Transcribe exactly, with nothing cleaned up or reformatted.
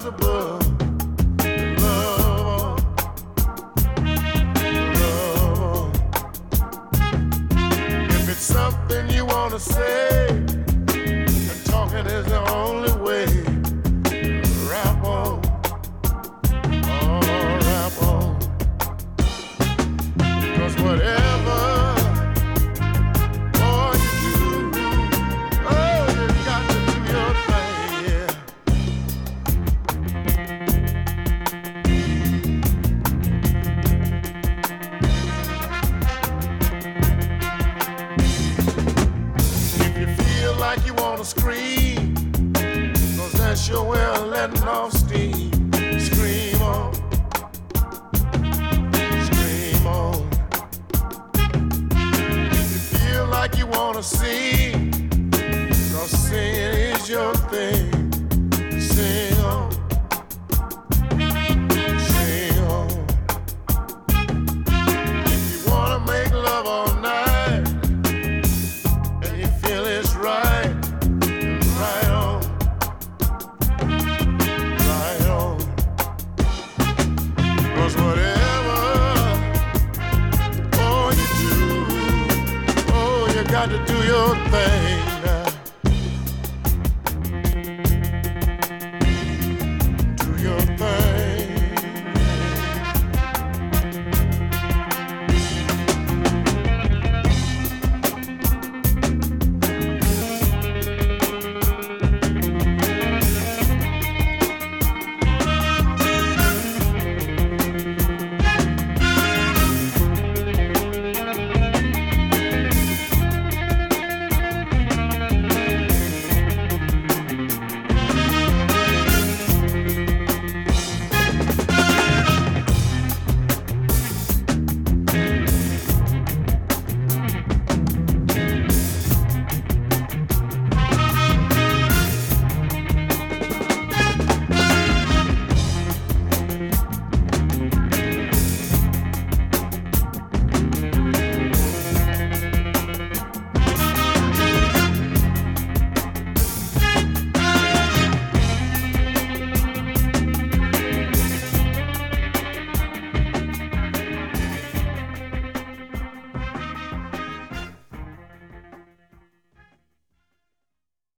impossible. Love, love. If it's something you want to say, and talking is the only way. Rap on, oh, rap on. 'Cause whatever, oh, you do, oh, you got to do your thing, yeah. If you feel like you wanna scream, 'cause that's your way of letting off steam, scream on, scream on. If you feel like you wanna sing, 'cause singing is your thing, sing on, sing on. If you wanna make love all night, and you feel it's right, right on, right on. 'Cause whatever, oh, you do, oh, you got to do your thing.